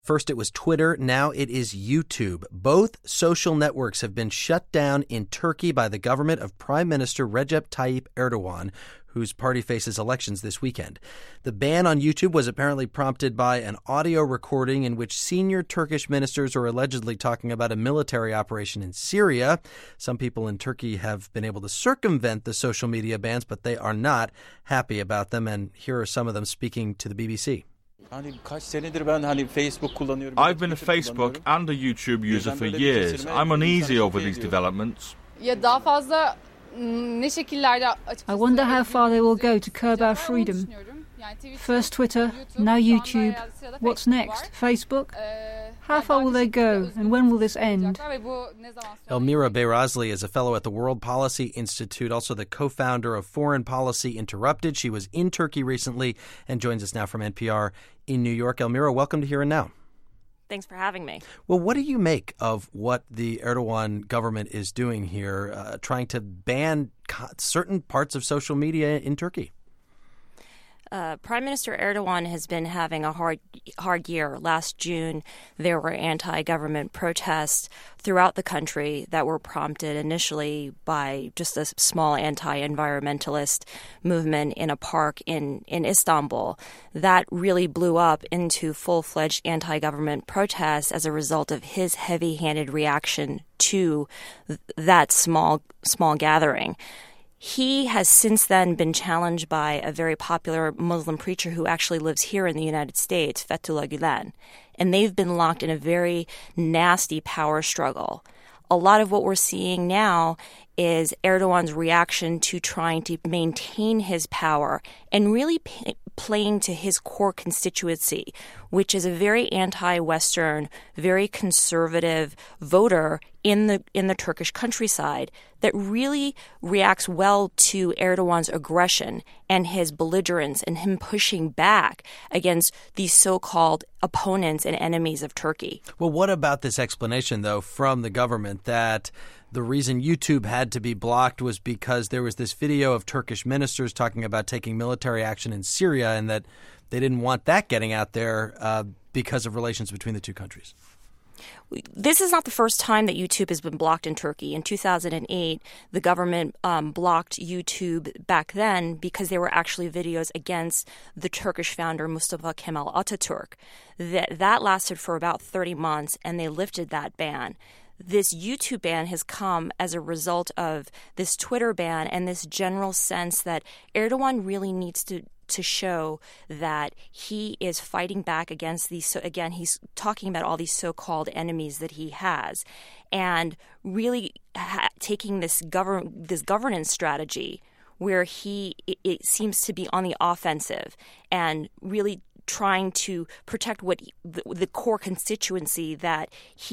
First it was Twitter, now it is YouTube. Both social networks have been shut down in Turkey by the government of Prime Minister Recep Tayyip Erdogan, whose party faces elections this weekend. The ban on YouTube was apparently prompted by an audio recording in which senior Turkish ministers are allegedly talking about a military operation in Syria. Some people in Turkey have been able to circumvent the social media bans, but they are not happy about them. And here are some of them speaking to the BBC. I've been a Facebook and a YouTube user for years. I'm uneasy over these developments. I wonder how far they will go to curb our freedom. First Twitter, now YouTube. What's next? Facebook? How far will they go, and when will this end? Elmira Beyrazli is a fellow at the World Policy Institute, also the co-founder of Foreign Policy Interrupted. She was in Turkey recently and joins us now from NPR in New York. Elmira, welcome to Here and Now. Thanks for having me. Well, what do you make of what the Erdogan government is doing here, trying to ban certain parts of social media in Turkey? Prime Minister Erdogan has been having a hard year. Last June, there were anti-government protests throughout the country that were prompted initially by just a small anti-environmentalist movement in a park in Istanbul. That really blew up into full-fledged anti-government protests as a result of his heavy-handed reaction to that small gathering. He has since then been challenged by a very popular Muslim preacher who actually lives here in the United States, Fethullah Gulen, and they've been locked in a very nasty power struggle. A lot of what we're seeing now is Erdogan's reaction to trying to maintain his power and really playing to his core constituency, which is a very anti-Western, very conservative voter in the Turkish countryside that really reacts well to Erdogan's aggression and his belligerence and him pushing back against these so-called opponents and enemies of Turkey. Well, what about this explanation, though, from the government that the reason YouTube had to be blocked was because there was this video of Turkish ministers talking about taking military action in Syria and that they didn't want that getting out there because of relations between the two countries? This is not the first time that YouTube has been blocked in Turkey. In 2008, the government blocked YouTube back then because there were actually videos against the Turkish founder Mustafa Kemal Atatürk. That lasted for about 30 months, and they lifted that ban. This YouTube ban has come as a result of this Twitter ban and this general sense that Erdogan really needs to show that he is fighting back against these. So again, he's talking about all these so-called enemies that he has, and really taking this governance strategy where it seems to be on the offensive and really trying to protect what the core constituency that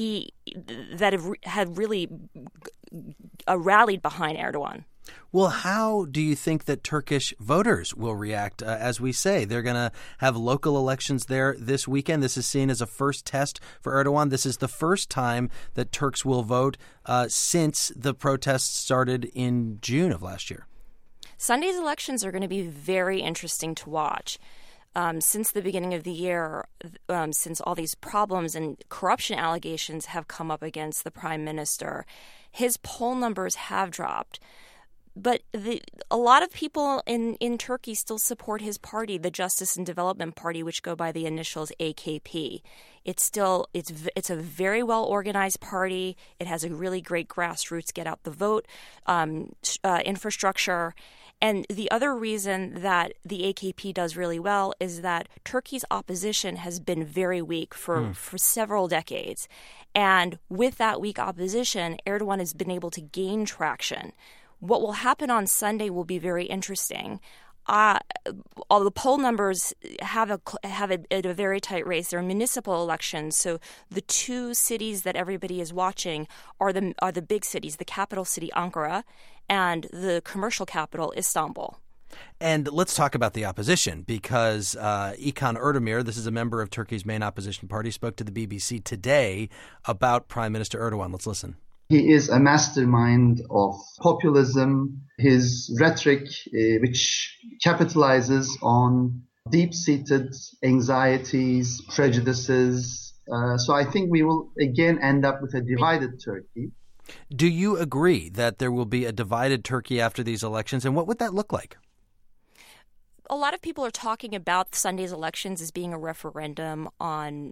had really rallied behind Erdogan. Well, how do you think that Turkish voters will react? As we say, they're going to have local elections there this weekend. This is seen as a first test for Erdogan. This is the first time that Turks will vote since the protests started in June of last year. Sunday's elections are going to be very interesting to watch. Since the beginning of the year, since all these problems and corruption allegations have come up against the prime minister, his poll numbers have dropped. But a lot of people in Turkey still support his party, the Justice and Development Party, which go by the initials AKP. It's a very well organized party. It has a really great grassroots get out the vote infrastructure. And the other reason that the AKP does really well is that Turkey's opposition has been very weak for several decades. And with that weak opposition, Erdogan has been able to gain traction. What will happen on Sunday will be very interesting. All the poll numbers have a very tight race. They're municipal elections, so the two cities that everybody is watching are the big cities: the capital city Ankara and the commercial capital Istanbul. And let's talk about the opposition, because İlkan Özdemir, this is a member of Turkey's main opposition party, spoke to the BBC today about Prime Minister Erdogan. Let's listen. He is a mastermind of populism. His rhetoric, which capitalizes on deep-seated anxieties, prejudices, So I think we will again end up with a divided Turkey. Do you agree that there will be a divided Turkey after these elections, and what would that look like? A lot of people are talking about Sunday's elections as being a referendum on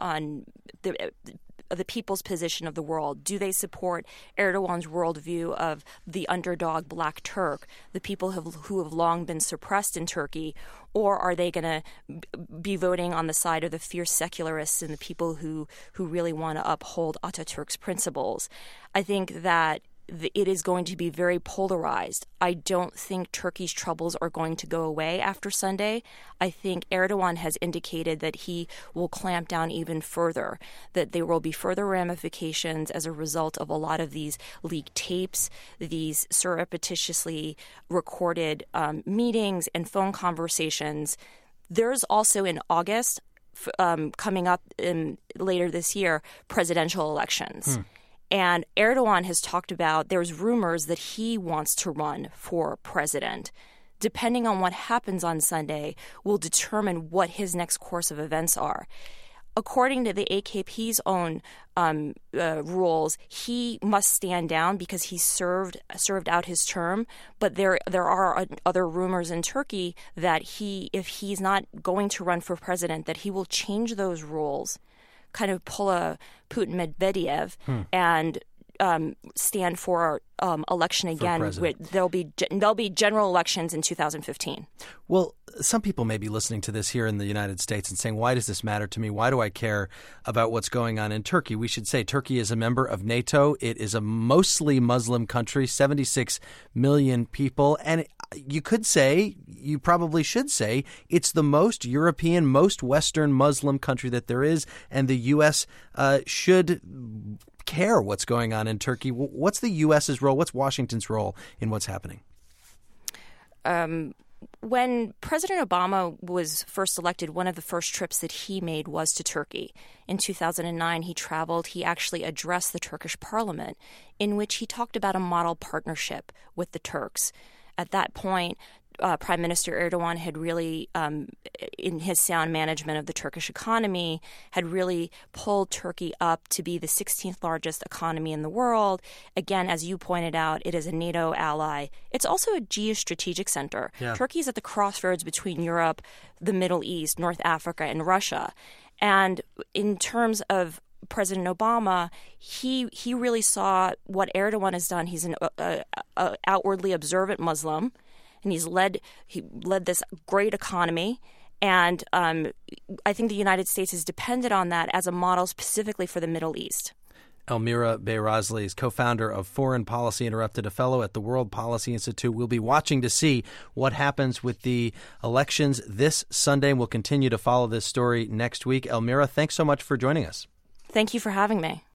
the people's position of the world. Do they support Erdogan's worldview of the underdog Black Turk, the people who have long been suppressed in Turkey, or are they going to be voting on the side of the fierce secularists and the people who really want to uphold Ataturk's principles? I think that it is going to be very polarized. I don't think Turkey's troubles are going to go away after Sunday. I think Erdogan has indicated that he will clamp down even further, that there will be further ramifications as a result of a lot of these leaked tapes, these surreptitiously recorded meetings and phone conversations. There's also in August, coming up later this year, presidential elections. And Erdogan has talked about there's rumors that he wants to run for president. Depending on what happens on Sunday will determine what his next course of events are. According to the AKP's own rules, he must stand down because he served out his term. But there are other rumors in Turkey that if he's not going to run for president, that he will change those rules, kind of pull a Putin Medvedev and stand for election again. There'll be general elections in 2015. Well, some people may be listening to this here in the United States and saying, why does this matter to me? Why do I care about what's going on in Turkey? We should say Turkey is a member of NATO. It is a mostly Muslim country, 76 million people. And you could say, you probably should say, it's the most European, most Western Muslim country that there is. And the U.S. should care what's going on in Turkey. What's the U.S.'s role? What's Washington's role in what's happening? When President Obama was first elected, one of the first trips that he made was to Turkey. In 2009, he traveled. He actually addressed the Turkish parliament, in which he talked about a model partnership with the Turks. At that point, Prime Minister Erdogan had really, in his sound management of the Turkish economy, had really pulled Turkey up to be the 16th largest economy in the world. Again, as you pointed out, it is a NATO ally. It's also a geostrategic center. Yeah. Turkey is at the crossroads between Europe, the Middle East, North Africa, and Russia. And in terms of President Obama, he really saw what Erdogan has done. He's an outwardly observant Muslim. And he led this great economy. And I think the United States is dependent on that as a model specifically for the Middle East. Elmira Beyrazli is co-founder of Foreign Policy Interrupted, a fellow at the World Policy Institute. We'll be watching to see what happens with the elections this Sunday. We'll continue to follow this story next week. Elmira, thanks so much for joining us. Thank you for having me.